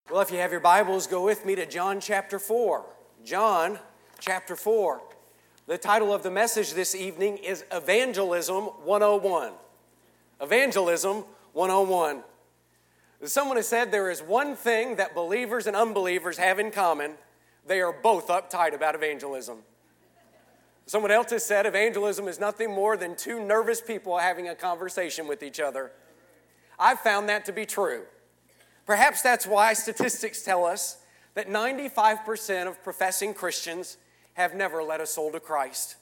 Well, if you have your Bibles, go with me to John chapter 4. John chapter 4. The title of the message this evening is Evangelism 101. Evangelism 101. Someone has said there is one thing that believers and unbelievers have in common. They are both uptight about evangelism. Someone else has said evangelism is nothing more than two nervous people having a conversation with each other. I've found that to be true. Perhaps that's why statistics tell us that 95% of professing Christians have never led a soul to Christ.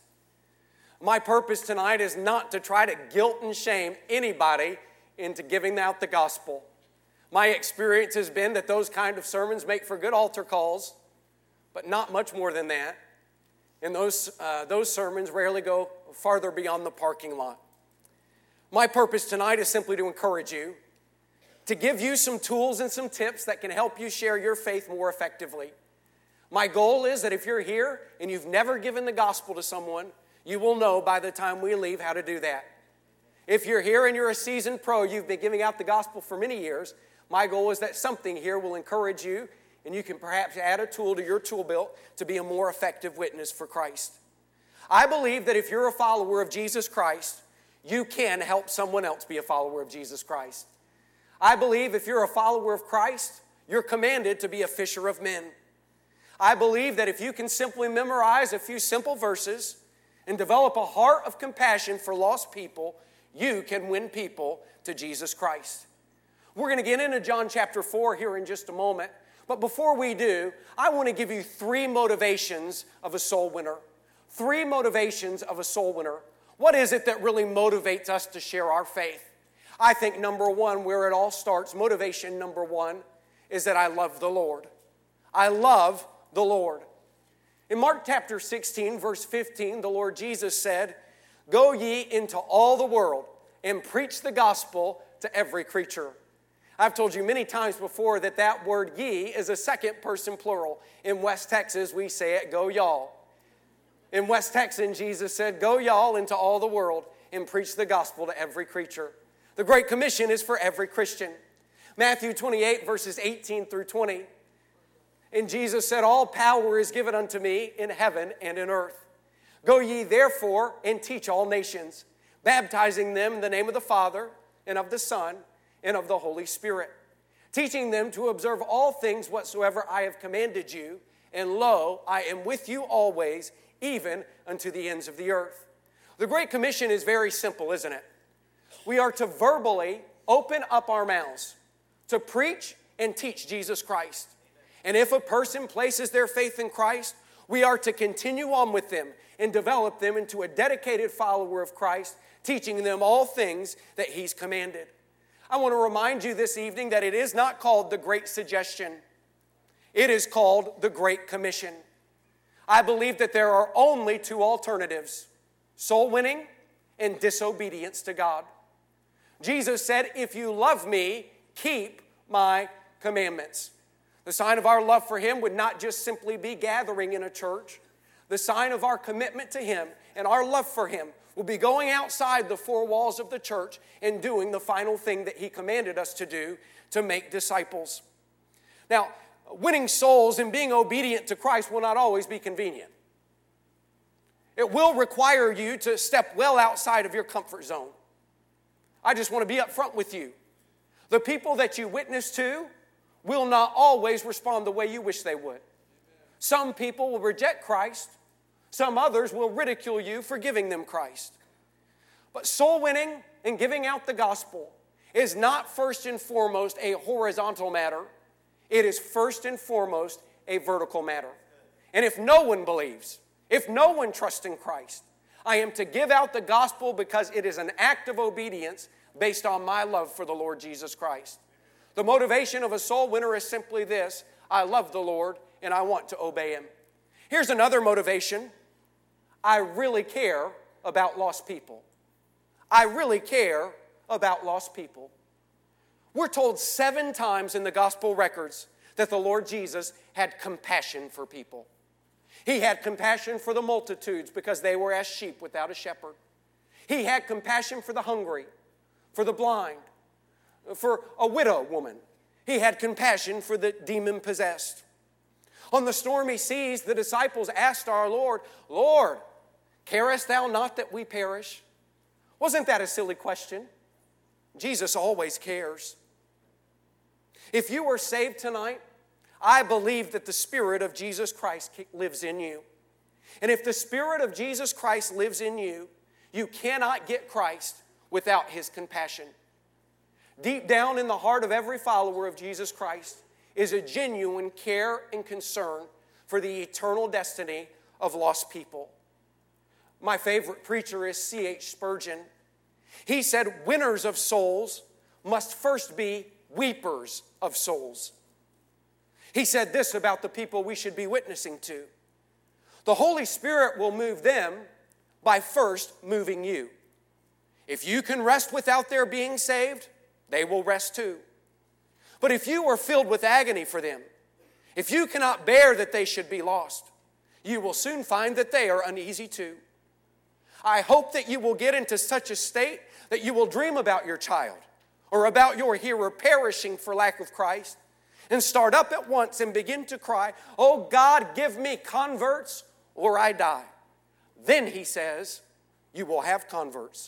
My purpose tonight is not to try to guilt and shame anybody into giving out the gospel. My experience has been that those kind of sermons make for good altar calls, but not much more than that. And those sermons rarely go farther beyond the parking lot. My purpose tonight is simply to encourage you, to give you some tools and some tips that can help you share your faith more effectively. My goal is that if you're here and you've never given the gospel to someone, you will know by the time we leave how to do that. If you're here and you're a seasoned pro, you've been giving out the gospel for many years, my goal is that something here will encourage you and you can perhaps add a tool to your tool belt to be a more effective witness for Christ. I believe that if you're a follower of Jesus Christ, you can help someone else be a follower of Jesus Christ. I believe if you're a follower of Christ, you're commanded to be a fisher of men. I believe that if you can simply memorize a few simple verses and develop a heart of compassion for lost people, you can win people to Jesus Christ. We're going to get into John chapter 4 here in just a moment. But before we do, I want to give you three motivations of a soul winner. Three motivations of a soul winner. What is it that really motivates us to share our faith? I think number one, where it all starts, motivation number one, is that I love the Lord. I love the Lord. In Mark chapter 16, verse 15, the Lord Jesus said, "Go ye into all the world and preach the gospel to every creature." I've told you many times before that word ye is a second person plural. In West Texas, we say it, go y'all. In West Texas, Jesus said, "Go y'all into all the world and preach the gospel to every creature." The Great Commission is for every Christian. Matthew 28, verses 18 through 20. And Jesus said, "All power is given unto me in heaven and in earth. Go ye therefore and teach all nations, baptizing them in the name of the Father and of the Son and of the Holy Spirit, teaching them to observe all things whatsoever I have commanded you. And lo, I am with you always, even unto the ends of the earth." The Great Commission is very simple, isn't it? We are to verbally open up our mouths to preach and teach Jesus Christ. And if a person places their faith in Christ, we are to continue on with them and develop them into a dedicated follower of Christ, teaching them all things that He's commanded. I want to remind you this evening that it is not called the Great Suggestion. It is called the Great Commission. I believe that there are only two alternatives: soul winning and disobedience to God. Jesus said, "If you love me, keep my commandments." The sign of our love for Him would not just simply be gathering in a church. The sign of our commitment to Him and our love for Him will be going outside the four walls of the church and doing the final thing that He commanded us to do, to make disciples. Now, winning souls and being obedient to Christ will not always be convenient. It will require you to step well outside of your comfort zone. I just want to be up front with you. The people that you witness to will not always respond the way you wish they would. Some people will reject Christ. Some others will ridicule you for giving them Christ. But soul winning and giving out the gospel is not first and foremost a horizontal matter. It is first and foremost a vertical matter. And if no one believes, if no one trusts in Christ, I am to give out the gospel because it is an act of obedience based on my love for the Lord Jesus Christ. The motivation of a soul winner is simply this: I love the Lord and I want to obey Him. Here's another motivation: I really care about lost people. I really care about lost people. We're told 7 times in the gospel records that the Lord Jesus had compassion for people. He had compassion for the multitudes because they were as sheep without a shepherd. He had compassion for the hungry, for the blind, for a widow woman. He had compassion for the demon-possessed. On the stormy seas, the disciples asked our Lord, Lord, carest thou not that we perish? Wasn't that a silly question? Jesus always cares. If you are saved tonight, I believe that the Spirit of Jesus Christ lives in you. And if the Spirit of Jesus Christ lives in you, you cannot get Christ without His compassion. Deep down in the heart of every follower of Jesus Christ is a genuine care and concern for the eternal destiny of lost people. My favorite preacher is C.H. Spurgeon. He said, winners of souls must first be weepers of souls. He said this about the people we should be witnessing to. The Holy Spirit will move them by first moving you. If you can rest without their being saved, they will rest too. But if you are filled with agony for them, if you cannot bear that they should be lost, you will soon find that they are uneasy too. I hope that you will get into such a state that you will dream about your child or about your hearer perishing for lack of Christ and start up at once and begin to cry, oh God, give me converts or I die. Then, he says, you will have converts.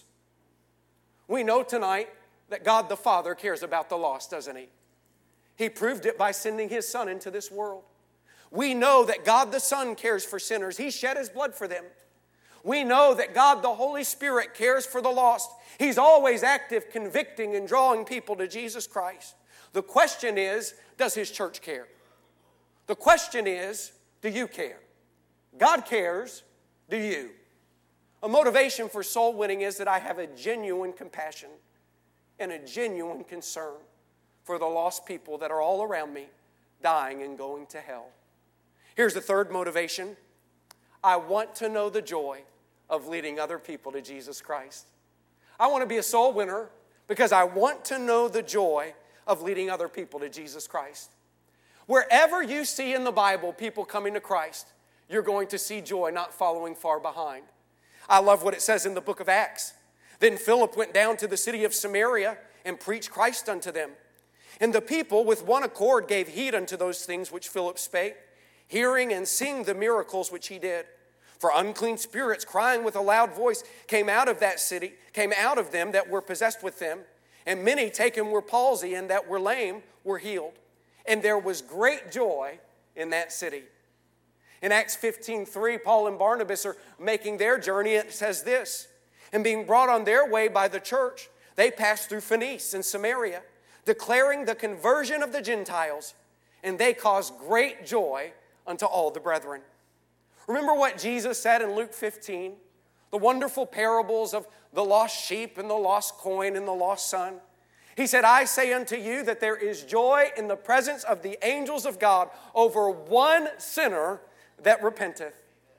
We know tonight that God the Father cares about the lost, doesn't He? He proved it by sending His Son into this world. We know that God the Son cares for sinners. He shed His blood for them. We know that God the Holy Spirit cares for the lost. He's always active, convicting and drawing people to Jesus Christ. The question is, does His church care? The question is, do you care? God cares, do you? A motivation for soul winning is that I have a genuine compassion and a genuine concern for the lost people that are all around me, dying and going to hell. Here's the third motivation. I want to know the joy of leading other people to Jesus Christ. I want to be a soul winner because I want to know the joy of leading other people to Jesus Christ. Wherever you see in the Bible people coming to Christ, you're going to see joy not following far behind. I love what it says in the book of Acts. Then Philip went down to the city of Samaria and preached Christ unto them. And the people with one accord gave heed unto those things which Philip spake, hearing and seeing the miracles which he did. For unclean spirits, crying with a loud voice, came out of that city, came out of them that were possessed with them. And many taken were palsy, and that were lame were healed. And there was great joy in that city. In Acts 15:3, Paul and Barnabas are making their journey. It says this, and being brought on their way by the church, they passed through Phoenice and Samaria, declaring the conversion of the Gentiles, and they caused great joy unto all the brethren. Remember what Jesus said in Luke 15? The wonderful parables of the lost sheep and the lost coin and the lost son. He said, I say unto you that there is joy in the presence of the angels of God over one sinner that repenteth.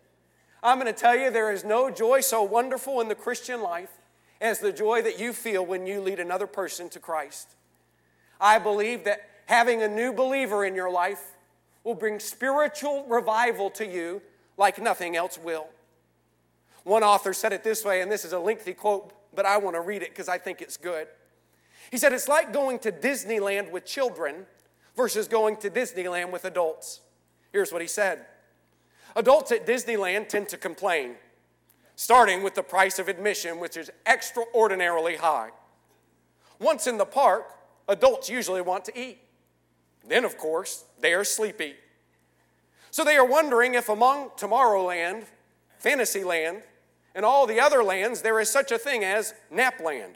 I'm going to tell you, there is no joy so wonderful in the Christian life as the joy that you feel when you lead another person to Christ. I believe that having a new believer in your life will bring spiritual revival to you like nothing else will. One author said it this way, and this is a lengthy quote, but I want to read it because I think it's good. He said, it's like going to Disneyland with children versus going to Disneyland with adults. Here's what he said. Adults at Disneyland tend to complain, starting with the price of admission, which is extraordinarily high. Once in the park, adults usually want to eat. Then, of course, they are sleepy. So they are wondering if among Tomorrowland, Fantasyland, and all the other lands, there is such a thing as Napland.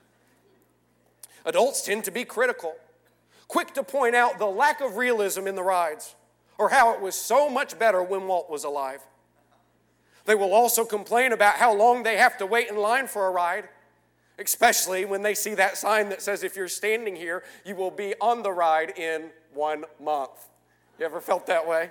Adults tend to be critical, quick to point out the lack of realism in the rides, or how it was so much better when Walt was alive. They will also complain about how long they have to wait in line for a ride, especially when they see that sign that says, if you're standing here, you will be on the ride in 1 month. You ever felt that way?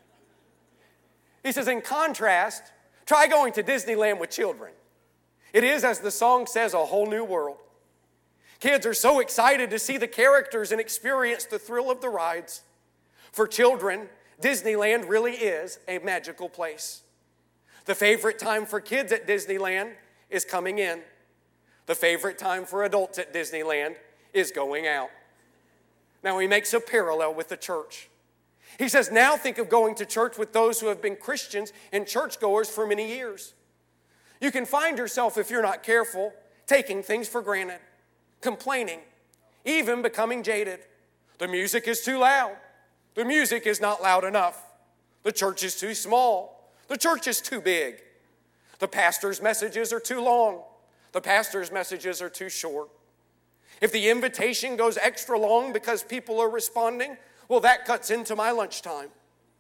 He says, in contrast, try going to Disneyland with children. It is, as the song says, a whole new world. Kids are so excited to see the characters and experience the thrill of the rides. For children, Disneyland really is a magical place. The favorite time for kids at Disneyland is coming in. The favorite time for adults at Disneyland is going out. Now he makes a parallel with the church. He says, now think of going to church with those who have been Christians and churchgoers for many years. You can find yourself, if you're not careful, taking things for granted, complaining, even becoming jaded. The music is too loud. The music is not loud enough. The church is too small. The church is too big. The pastor's messages are too long. The pastor's messages are too short. If the invitation goes extra long because people are responding, well, that cuts into my lunchtime.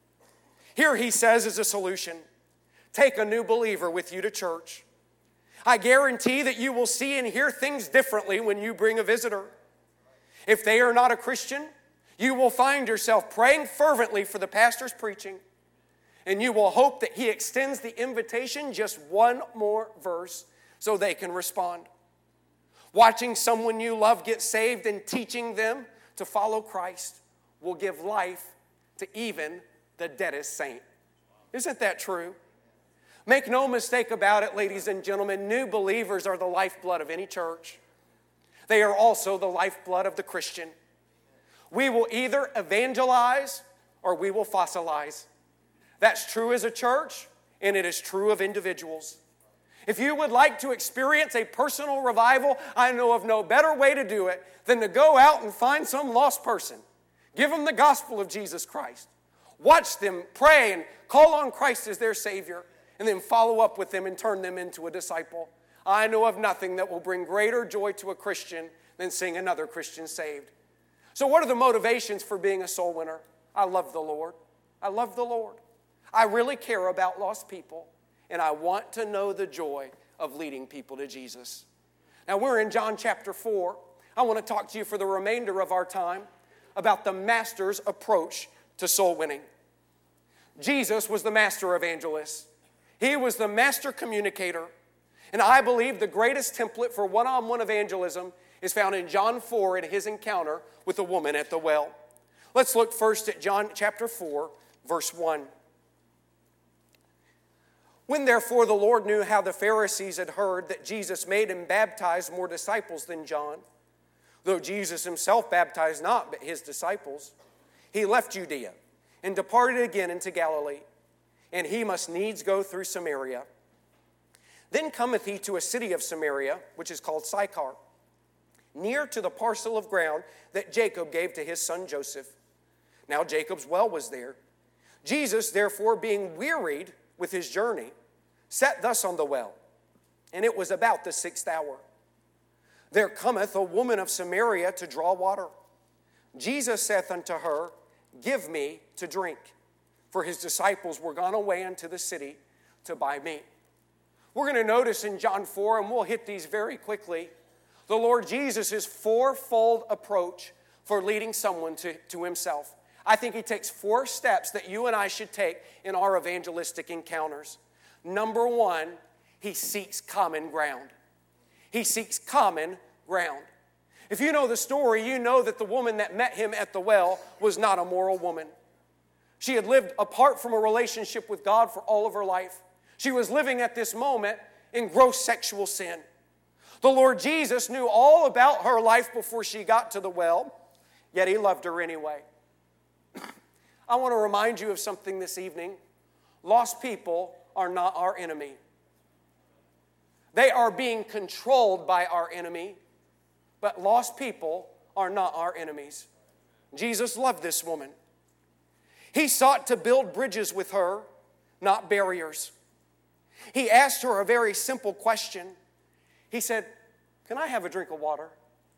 Here he says is a solution. Take a new believer with you to church. I guarantee that you will see and hear things differently when you bring a visitor. If they are not a Christian, you will find yourself praying fervently for the pastor's preaching, and you will hope that he extends the invitation just one more verse so they can respond. Watching someone you love get saved and teaching them to follow Christ will give life to even the deadest saint. Isn't that true? Make no mistake about it, ladies and gentlemen, new believers are the lifeblood of any church. They are also the lifeblood of the Christian. We will either evangelize or we will fossilize. That's true as a church, and it is true of individuals. If you would like to experience a personal revival, I know of no better way to do it than to go out and find some lost person. Give them the gospel of Jesus Christ. Watch them pray and call on Christ as their Savior, and then follow up with them and turn them into a disciple. I know of nothing that will bring greater joy to a Christian than seeing another Christian saved. So what are the motivations for being a soul winner? I love the Lord. I love the Lord. I really care about lost people, and I want to know the joy of leading people to Jesus. Now we're in John chapter 4. I want to talk to you for the remainder of our time about the master's approach to soul winning. Jesus was the master evangelist. He was the master communicator. And I believe the greatest template for one-on-one evangelism is found in John 4 in his encounter with the woman at the well. Let's look first at John chapter 4, verse 1. When therefore the Lord knew how the Pharisees had heard that Jesus made and baptized more disciples than John, though Jesus himself baptized not but his disciples, he left Judea and departed again into Galilee, and he must needs go through Samaria. Then cometh he to a city of Samaria, which is called Sychar, near to the parcel of ground that Jacob gave to his son Joseph. Now Jacob's well was there. Jesus, therefore, being wearied with his journey, sat thus on the well, and it was about the 6th hour. There cometh a woman of Samaria to draw water. Jesus saith unto her, Give me to drink. For his disciples were gone away unto the city to buy meat. We're going to notice in John 4, and we'll hit these very quickly, the Lord Jesus' fourfold approach for leading someone to himself. I think he takes 4 steps that you and I should take in our evangelistic encounters. Number 1, he seeks common ground. He seeks common ground. If you know the story, you know that the woman that met him at the well was not a moral woman. She had lived apart from a relationship with God for all of her life. She was living at this moment in gross sexual sin. The Lord Jesus knew all about her life before she got to the well, yet he loved her anyway. I want to remind you of something this evening. Lost people are not our enemy. They are being controlled by our enemy, but lost people are not our enemies. Jesus loved this woman. He sought to build bridges with her, not barriers. He asked her a very simple question. He said, Can I have a drink of water?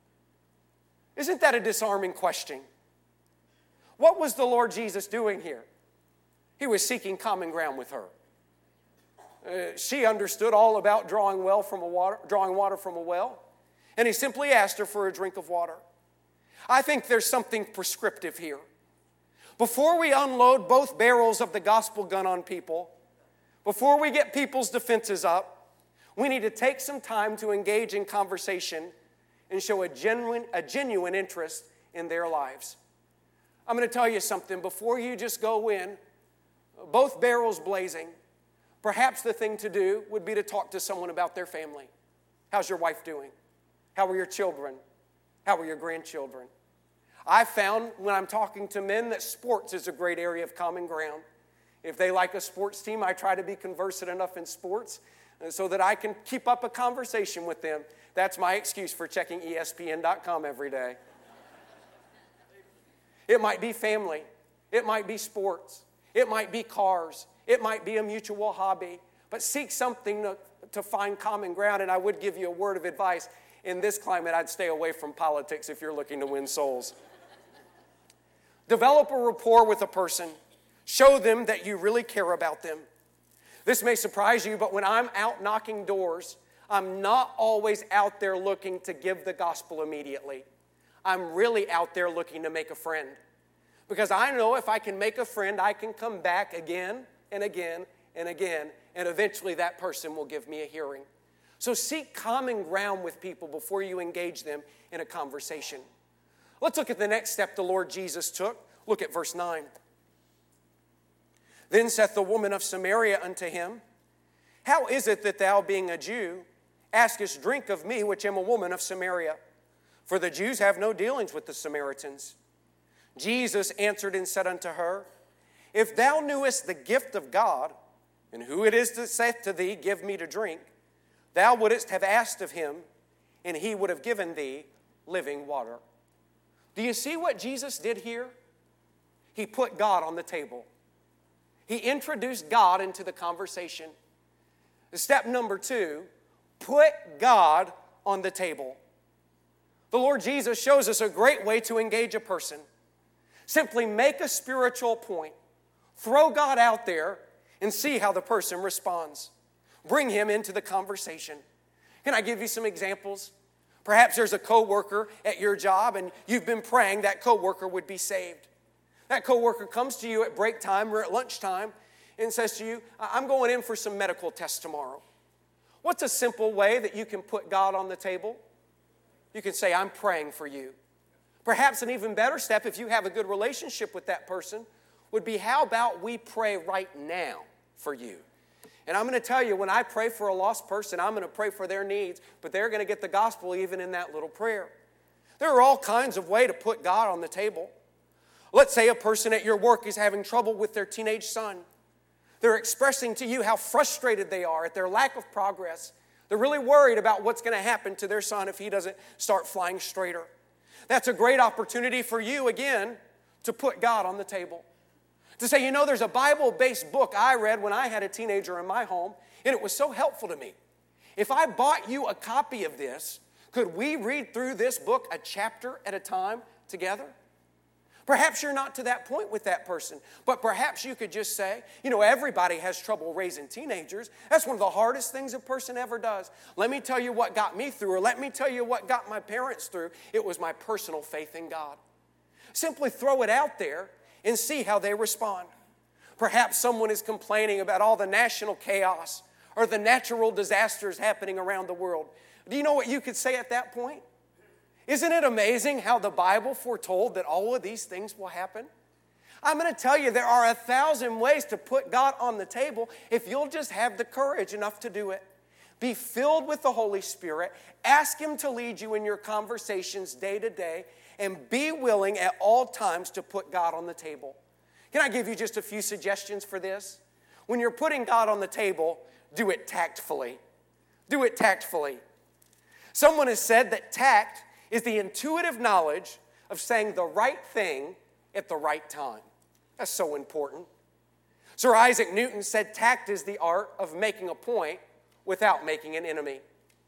Isn't that a disarming question? What was the Lord Jesus doing here? He was seeking common ground with her. She understood all about drawing water from a well, and he simply asked her for a drink of water. I think there's something prescriptive here. Before we unload both barrels of the gospel gun on people, before we get people's defenses up, we need to take some time to engage in conversation and show a genuine interest in their lives. I'm going to tell you something. Before you just go in, both barrels blazing, perhaps the thing to do would be to talk to someone about their family. How's your wife doing? How are your children? How are your grandchildren? I found when I'm talking to men that sports is a great area of common ground. If they like a sports team, I try to be conversant enough in sports so that I can keep up a conversation with them. That's my excuse for checking ESPN.com every day. It might be family. It might be sports. It might be cars. It might be a mutual hobby. But seek something to find common ground. And I would give you a word of advice. In this climate, I'd stay away from politics if you're looking to win souls. Develop a rapport with a person. Show them that you really care about them. This may surprise you, but when I'm out knocking doors, I'm not always out there looking to give the gospel immediately. I'm really out there looking to make a friend. Because I know if I can make a friend, I can come back again and again and again, and eventually that person will give me a hearing. So seek common ground with people before you engage them in a conversation. Let's look at the next step the Lord Jesus took. Look at verse 9. Then saith the woman of Samaria unto him, How is it that thou, being a Jew, askest drink of me, which am a woman of Samaria? For the Jews have no dealings with the Samaritans. Jesus answered and said unto her, If thou knewest the gift of God, and who it is that saith to thee, Give me to drink, thou wouldest have asked of him, and he would have given thee living water. Do you see what Jesus did here? He put God on the table. He introduced God into the conversation. Step number 2, put God on the table. The Lord Jesus shows us a great way to engage a person. Simply make a spiritual point. Throw God out there and see how the person responds. Bring him into the conversation. Can I give you some examples? Perhaps there's a coworker at your job and you've been praying that coworker would be saved. That coworker comes to you at break time or at lunchtime and says to you, I'm going in for some medical tests tomorrow. What's a simple way that you can put God on the table? You can say, I'm praying for you. Perhaps an even better step, if you have a good relationship with that person, would be, how about we pray right now for you? And I'm going to tell you, when I pray for a lost person, I'm going to pray for their needs, but they're going to get the gospel even in that little prayer. There are all kinds of ways to put God on the table. Let's say a person at your work is having trouble with their teenage son. They're expressing to you how frustrated they are at their lack of progress. They're really worried about what's going to happen to their son if he doesn't start flying straighter. That's a great opportunity for you, again, to put God on the table. To say, there's a Bible-based book I read when I had a teenager in my home, and it was so helpful to me. If I bought you a copy of this, could we read through this book a chapter at a time together? Perhaps you're not to that point with that person, but perhaps you could just say, everybody has trouble raising teenagers. That's one of the hardest things a person ever does. Let me tell you what got me through, or let me tell you what got my parents through. It was my personal faith in God. Simply throw it out there and see how they respond. Perhaps someone is complaining about all the national chaos or the natural disasters happening around the world. Do you know what you could say at that point? Isn't it amazing how the Bible foretold that all of these things will happen? I'm going to tell you, there are 1,000 ways to put God on the table if you'll just have the courage enough to do it. Be filled with the Holy Spirit. Ask Him to lead you in your conversations day to day, and be willing at all times to put God on the table. Can I give you just a few suggestions for this? When you're putting God on the table, do it tactfully. Do it tactfully. Someone has said that tact is the intuitive knowledge of saying the right thing at the right time. That's so important. Sir Isaac Newton said tact is the art of making a point without making an enemy.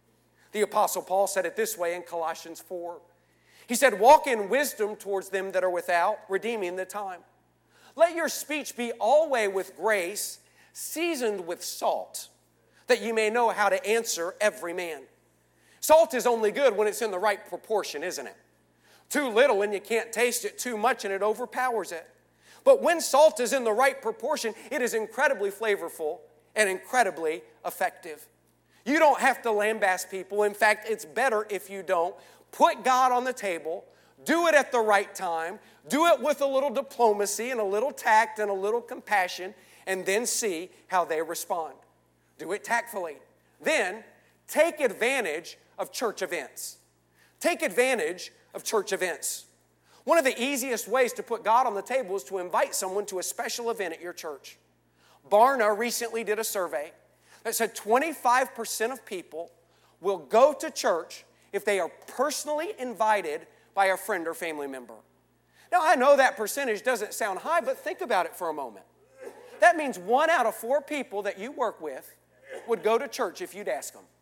The Apostle Paul said it this way in Colossians 4. He said, walk in wisdom towards them that are without, redeeming the time. Let your speech be always with grace, seasoned with salt, that you may know how to answer every man. Salt is only good when it's in the right proportion, isn't it? Too little and you can't taste it, too much and it overpowers it. But when salt is in the right proportion, it is incredibly flavorful and incredibly effective. You don't have to lambaste people. In fact, it's better if you don't. Put God on the table. Do it at the right time. Do it with a little diplomacy and a little tact and a little compassion, and then see how they respond. Do it tactfully. Then take advantage of church events. Take advantage of church events. One of the easiest ways to put God on the table is to invite someone to a special event at your church. Barna recently did a survey that said 25% of people will go to church if they are personally invited by a friend or family member. Now, I know that percentage doesn't sound high, but think about it for a moment. That means 1 out of 4 people that you work with would go to church if you'd ask them.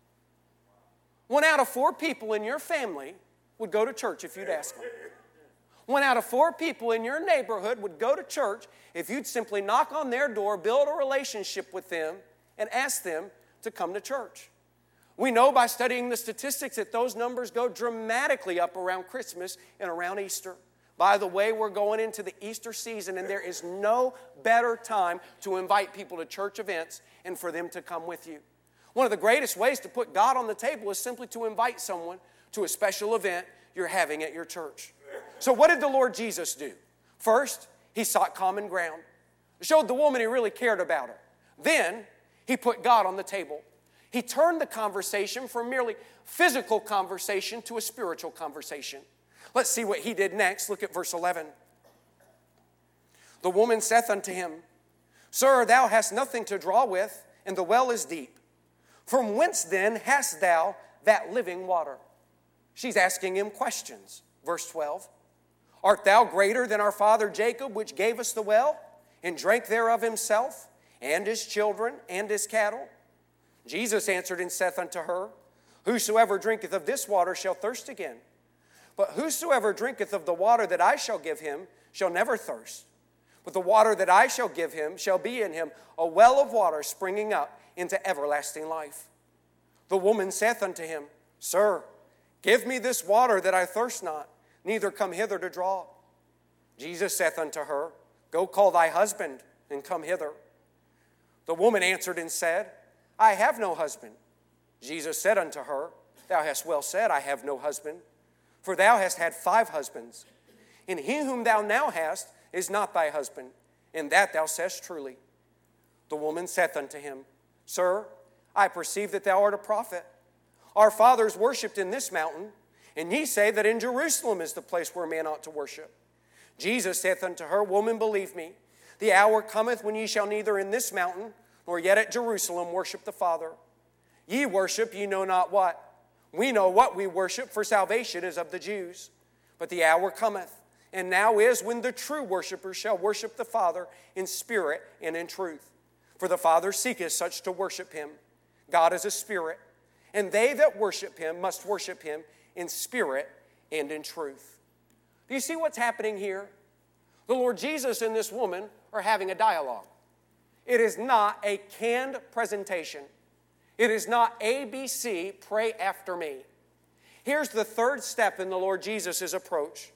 1 out of 4 people in your family would go to church if you'd ask them. 1 out of 4 people in your neighborhood would go to church if you'd simply knock on their door, build a relationship with them, and ask them to come to church. We know by studying the statistics that those numbers go dramatically up around Christmas and around Easter. By the way, we're going into the Easter season, and there is no better time to invite people to church events and for them to come with you. One of the greatest ways to put God on the table is simply to invite someone to a special event you're having at your church. So what did the Lord Jesus do? First, he sought common ground. Showed the woman he really cared about her. Then, he put God on the table. He turned the conversation from merely physical conversation to a spiritual conversation. Let's see what he did next. Look at verse 11. The woman saith unto him, Sir, thou hast nothing to draw with, and the well is deep. From whence then hast thou that living water? She's asking him questions. Verse 12. Art thou greater than our father Jacob, which gave us the well, and drank thereof himself, and his children, and his cattle? Jesus answered and saith unto her, Whosoever drinketh of this water shall thirst again. But whosoever drinketh of the water that I shall give him shall never thirst. But the water that I shall give him shall be in him a well of water springing up into everlasting life. The woman saith unto him, Sir, give me this water that I thirst not, neither come hither to draw. Jesus saith unto her, Go call thy husband, and come hither. The woman answered and said, I have no husband. Jesus said unto her, Thou hast well said, I have no husband. For thou hast had 5 husbands, and he whom thou now hast is not thy husband, and that thou sayest truly. The woman saith unto him, Sir, I perceive that thou art a prophet. Our fathers worshipped in this mountain, and ye say that in Jerusalem is the place where man ought to worship. Jesus saith unto her, Woman, believe me, the hour cometh when ye shall neither in this mountain, nor yet at Jerusalem worship the Father. Ye worship ye know not what. We know what we worship, for salvation is of the Jews. But the hour cometh, and now is, when the true worshipers shall worship the Father in spirit and in truth. For the Father seeketh such to worship him. God is a spirit, and they that worship him must worship him in spirit and in truth. Do you see what's happening here? The Lord Jesus and this woman are having a dialogue. It is not a canned presentation. It is not ABC, pray after me. Here's the third step in the Lord Jesus' approach.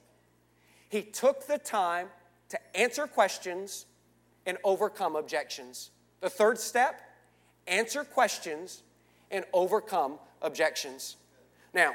He took the time to answer questions and overcome objections. The third step, answer questions and overcome objections. Now,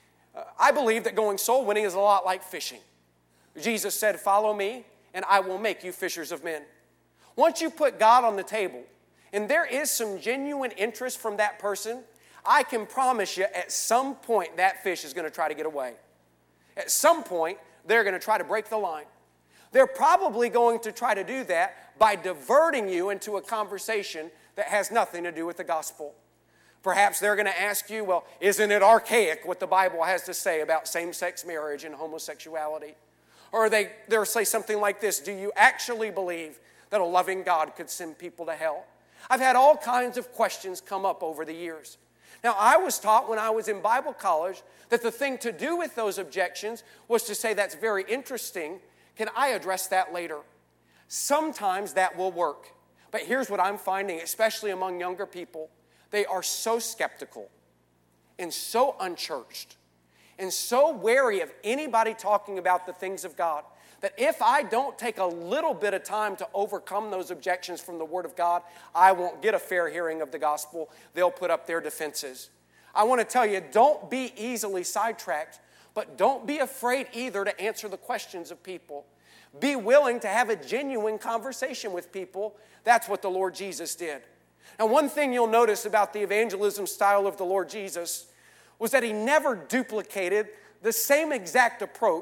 I believe that going soul winning is a lot like fishing. Jesus said, Follow me, and I will make you fishers of men. Once you put God on the table, and there is some genuine interest from that person, I can promise you at some point that fish is going to try to get away. At some point, they're going to try to break the line. They're probably going to try to do that by diverting you into a conversation that has nothing to do with the gospel. Perhaps they're going to ask you, well, isn't it archaic what the Bible has to say about same-sex marriage and homosexuality? Or they'll say something like this, do you actually believe that a loving God could send people to hell? I've had all kinds of questions come up over the years. Now, I was taught when I was in Bible college that the thing to do with those objections was to say, that's very interesting. Can I address that later? Sometimes that will work. But here's what I'm finding, especially among younger people. They are so skeptical and so unchurched and so wary of anybody talking about the things of God that if I don't take a little bit of time to overcome those objections from the Word of God, I won't get a fair hearing of the gospel. They'll put up their defenses. I want to tell you, don't be easily sidetracked, but don't be afraid either to answer the questions of people. Be willing to have a genuine conversation with people. That's what the Lord Jesus did. Now, one thing you'll notice about the evangelism style of the Lord Jesus was that he never duplicated the same exact approach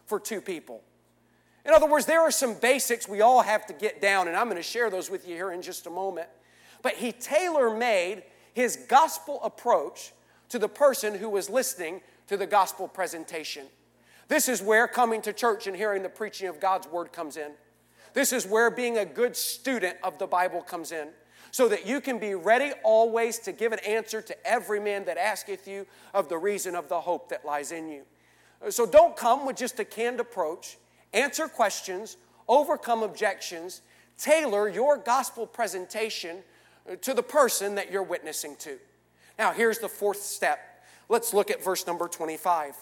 for two people. In other words, there are some basics we all have to get down, and I'm going to share those with you here in just a moment. But he tailor-made his gospel approach to the person who was listening to the gospel presentation. This is where coming to church and hearing the preaching of God's word comes in. This is where being a good student of the Bible comes in, so that you can be ready always to give an answer to every man that asketh you of the reason of the hope that lies in you. So don't come with just a canned approach. Answer questions, overcome objections, tailor your gospel presentation to the person that you're witnessing to. Now, here's the fourth step. Let's look at verse number 25.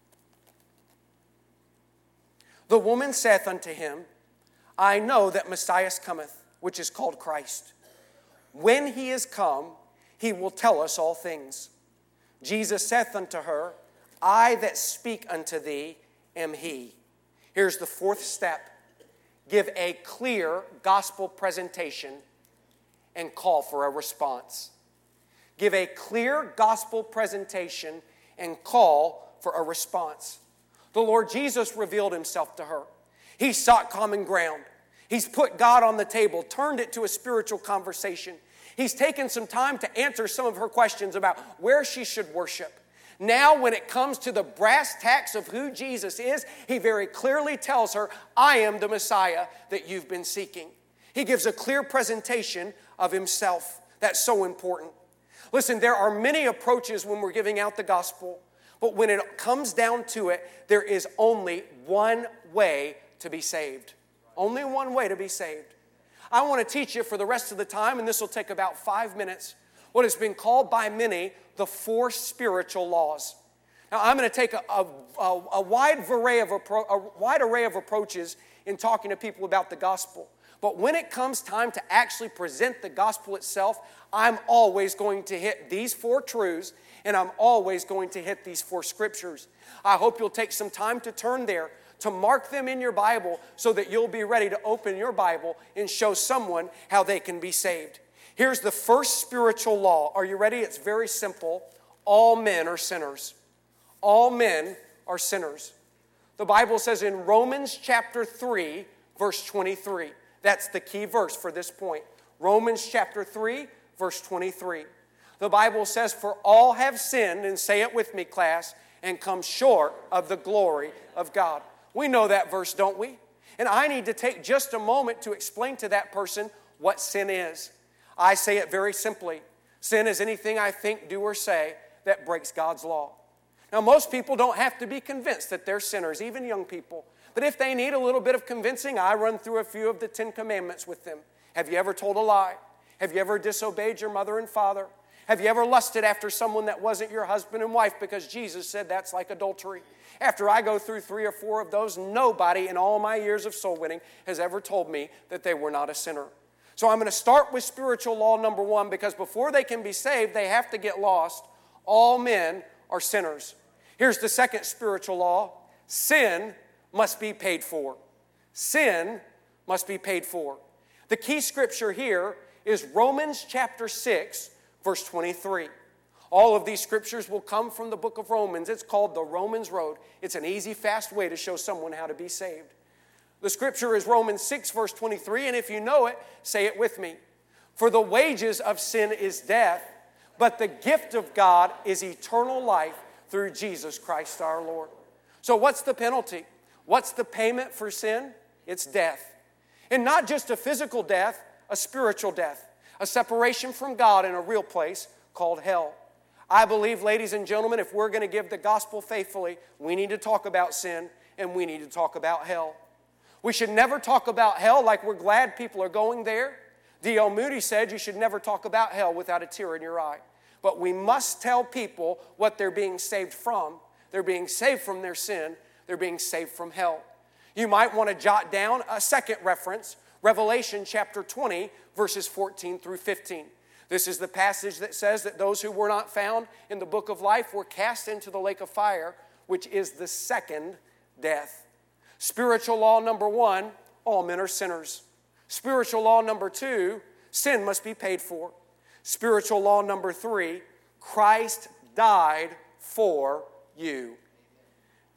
The woman saith unto him, I know that Messiah cometh, which is called Christ. When he is come, he will tell us all things. Jesus saith unto her, I that speak unto thee am he. Here's the fourth step. Give a clear gospel presentation and call for a response. Give a clear gospel presentation and call for a response. The Lord Jesus revealed himself to her. He sought common ground. He's put God on the table, turned it to a spiritual conversation. He's taken some time to answer some of her questions about where she should worship. Now, when it comes to the brass tacks of who Jesus is, he very clearly tells her, I am the Messiah that you've been seeking. He gives a clear presentation of himself. That's so important. Listen, there are many approaches when we're giving out the gospel, but when it comes down to it, there is only one way to be saved. Only one way to be saved. I want to teach you for the rest of the time, and this will take about 5 minutes, what has been called by many the 4 spiritual laws. Now, I'm going to take a wide array of approaches in talking to people about the gospel. But when it comes time to actually present the gospel itself, I'm always going to hit these 4 truths, and I'm always going to hit these 4 scriptures. I hope you'll take some time to turn there, to mark them in your Bible so that you'll be ready to open your Bible and show someone how they can be saved. Here's the first spiritual law. Are you ready? It's very simple. All men are sinners. All men are sinners. The Bible says in Romans chapter 3, verse 23. That's the key verse for this point. Romans chapter 3, verse 23. The Bible says, for all have sinned, and say it with me, class, and come short of the glory of God. We know that verse, don't we? And I need to take just a moment to explain to that person what sin is. I say it very simply. Sin is anything I think, do, or say that breaks God's law. Now, most people don't have to be convinced that they're sinners, even young people. But if they need a little bit of convincing, I run through a few of the 10 commandments with them. Have you ever told a lie? Have you ever disobeyed your mother and father? Have you ever lusted after someone that wasn't your husband and wife? Because Jesus said that's like adultery. After I go through 3 or 4 of those, nobody in all my years of soul winning has ever told me that they were not a sinner. So I'm going to start with spiritual law number 1, because before they can be saved, they have to get lost. All men are sinners. Here's the second spiritual law. Sin must be paid for. Sin must be paid for. The key scripture here is Romans chapter 6, verse 23. All of these scriptures will come from the book of Romans. It's called the Romans Road. It's an easy, fast way to show someone how to be saved. The scripture is Romans 6, verse 23, and if you know it, say it with me. For the wages of sin is death, but the gift of God is eternal life through Jesus Christ our Lord. So what's the penalty? What's the payment for sin? It's death. And not just a physical death, a spiritual death. A separation from God in a real place called hell. I believe, ladies and gentlemen, if we're going to give the gospel faithfully, we need to talk about sin and we need to talk about hell. We should never talk about hell like we're glad people are going there. D.L. Moody said you should never talk about hell without a tear in your eye. But we must tell people what they're being saved from. They're being saved from their sin. They're being saved from hell. You might want to jot down a second reference, Revelation chapter 20, verses 14 through 15. This is the passage that says that those who were not found in the book of life were cast into the lake of fire, which is the second death. Spiritual law number 1, all men are sinners. Spiritual law number 2, sin must be paid for. Spiritual law number 3, Christ died for you.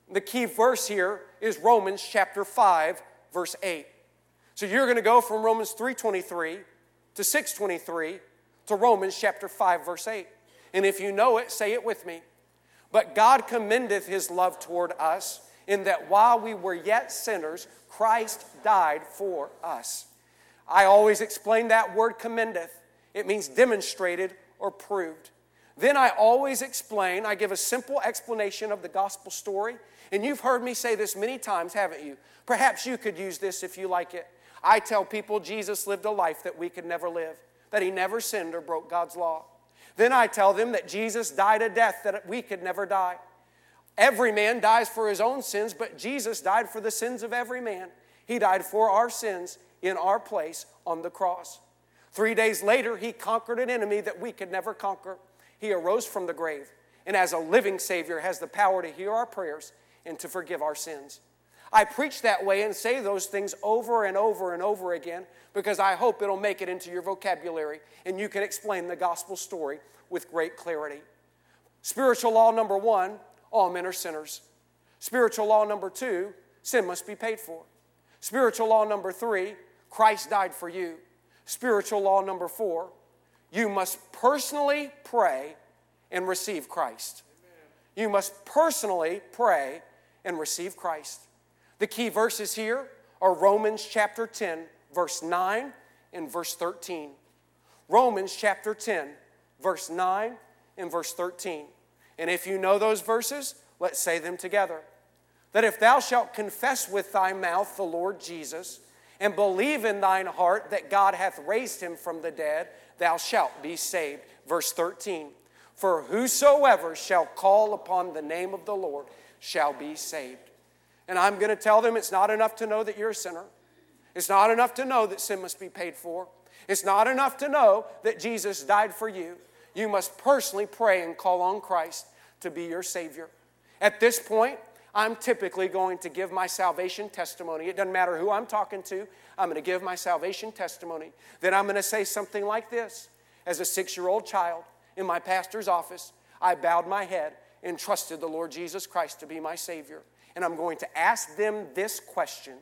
The key verse here is Romans chapter 5, verse 8. So you're going to go from Romans 3:23 to 6:23 to Romans chapter 5, verse 8. And if you know it, say it with me. But God commendeth his love toward us, in that while we were yet sinners, Christ died for us. I always explain that word commendeth. It means demonstrated or proved. Then I always explain, I give a simple explanation of the gospel story. And you've heard me say this many times, haven't you? Perhaps you could use this if you like it. I tell people Jesus lived a life that we could never live, that he never sinned or broke God's law. Then I tell them that Jesus died a death that we could never die. Every man dies for his own sins, but Jesus died for the sins of every man. He died for our sins in our place on the cross. 3 days later, he conquered an enemy that we could never conquer. He arose from the grave, and as a living Savior has the power to hear our prayers and to forgive our sins. I preach that way and say those things over and over and over again because I hope it'll make it into your vocabulary and you can explain the gospel story with great clarity. Spiritual law number 1, all men are sinners. Spiritual law number 2, sin must be paid for. Spiritual law number 3, Christ died for you. Spiritual law number 4, you must personally pray and receive Christ. You must personally pray and receive Christ. The key verses here are Romans chapter 10, verse 9 and verse 13. Romans chapter 10, verse 9 and verse 13. And if you know those verses, let's say them together. That if thou shalt confess with thy mouth the Lord Jesus, and believe in thine heart that God hath raised him from the dead, thou shalt be saved. Verse 13. For whosoever shall call upon the name of the Lord shall be saved. And I'm going to tell them it's not enough to know that you're a sinner. It's not enough to know that sin must be paid for. It's not enough to know that Jesus died for you. You must personally pray and call on Christ to be your Savior. At this point, I'm typically going to give my salvation testimony. It doesn't matter who I'm talking to. I'm going to give my salvation testimony. Then I'm going to say something like this. As a 6-year-old child in my pastor's office, I bowed my head and trusted the Lord Jesus Christ to be my Savior. And I'm going to ask them this question.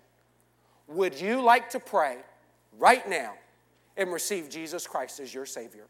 Would you like to pray right now and receive Jesus Christ as your Savior?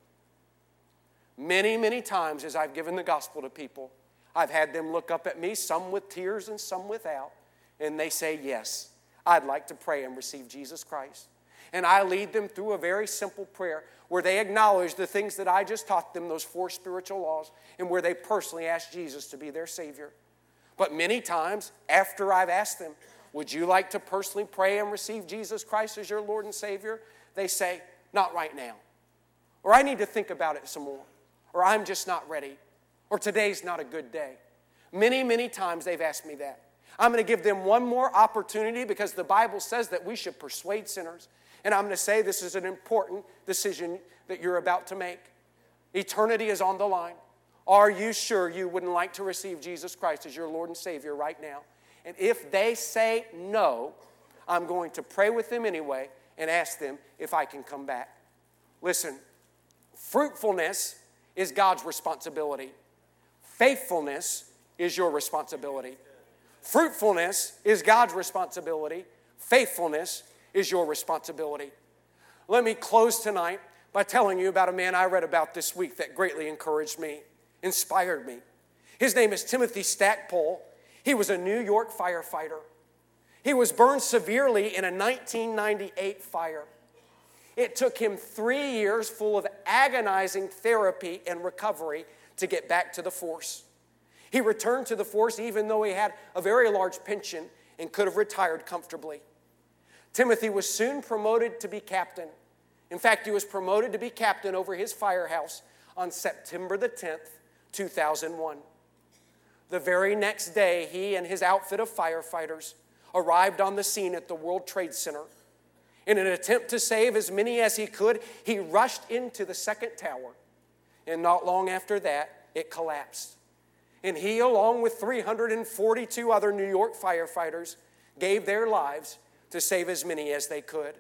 Many, many times as I've given the gospel to people, I've had them look up at me, some with tears and some without, and they say, yes, I'd like to pray and receive Jesus Christ. And I lead them through a very simple prayer where they acknowledge the things that I just taught them, those 4 spiritual laws, and where they personally ask Jesus to be their Savior. But many times, after I've asked them, would you like to personally pray and receive Jesus Christ as your Lord and Savior? They say, not right now. Or I need to think about it some more. Or I'm just not ready. Or today's not a good day. Many, many times they've asked me that. I'm going to give them one more opportunity because the Bible says that we should persuade sinners. And I'm going to say this is an important decision that you're about to make. Eternity is on the line. Are you sure you wouldn't like to receive Jesus Christ as your Lord and Savior right now? And if they say no, I'm going to pray with them anyway and ask them if I can come back. Listen, fruitfulness is God's responsibility. Faithfulness is your responsibility. Fruitfulness is God's responsibility. Faithfulness is your responsibility. Let me close tonight by telling you about a man I read about this week that greatly encouraged me, inspired me. His name is Timothy Stackpole. He was a New York firefighter. He was burned severely in a 1998 fire. It took him 3 years full of agonizing therapy and recovery to get back to the force. He returned to the force even though he had a very large pension and could have retired comfortably. Timothy was soon promoted to be captain. In fact, he was promoted to be captain over his firehouse on September the 10th, 2001. The very next day, he and his outfit of firefighters arrived on the scene at the World Trade Center. In an attempt to save as many as he could, he rushed into the second tower. And not long after that, it collapsed. And he, along with 342 other New York firefighters, gave their lives to save as many as they could.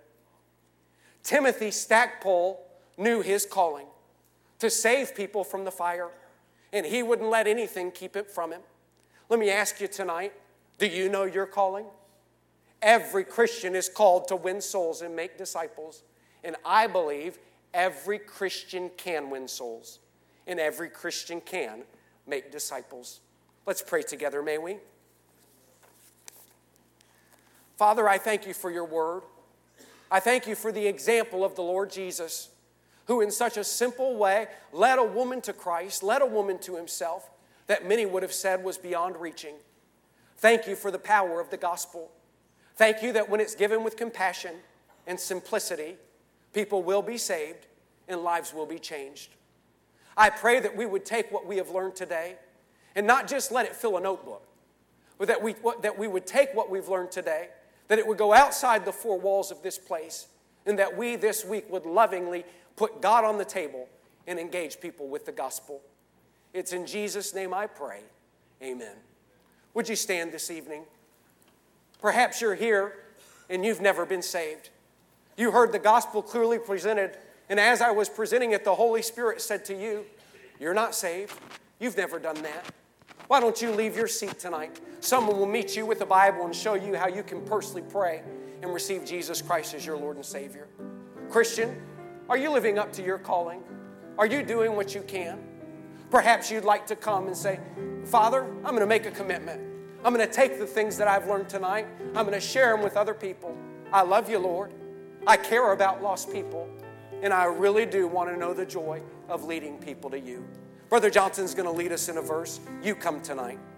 Timothy Stackpole knew his calling to save people from the fire, and he wouldn't let anything keep it from him. Let me ask you tonight, Do you know your calling? Every Christian is called to win souls and make disciples. And I believe every Christian can win souls. And every Christian can make disciples. Let's pray together, may we? Father, I thank you for your word. I thank you for the example of the Lord Jesus, who in such a simple way led a woman to Christ, led a woman to himself, that many would have said was beyond reaching. Thank you for the power of the gospel. Thank you that when it's given with compassion and simplicity, people will be saved and lives will be changed. I pray that we would take what we have learned today and not just let it fill a notebook, but that we would take what we've learned today, that it would go outside the four walls of this place, and that we this week would lovingly put God on the table and engage people with the gospel. It's in Jesus' name I pray. Amen. Would you stand this evening? Perhaps you're here and you've never been saved. You heard the gospel clearly presented, and as I was presenting it, the Holy Spirit said to you, you're not saved. You've never done that. Why don't you leave your seat tonight? Someone will meet you with the Bible and show you how you can personally pray and receive Jesus Christ as your Lord and Savior. Christian, are you living up to your calling? Are you doing what you can? Perhaps you'd like to come and say, Father, I'm going to make a commitment. I'm going to take the things that I've learned tonight. I'm going to share them with other people. I love you, Lord. I care about lost people. And I really do want to know the joy of leading people to you. Brother Johnson's going to lead us in a verse. You come tonight.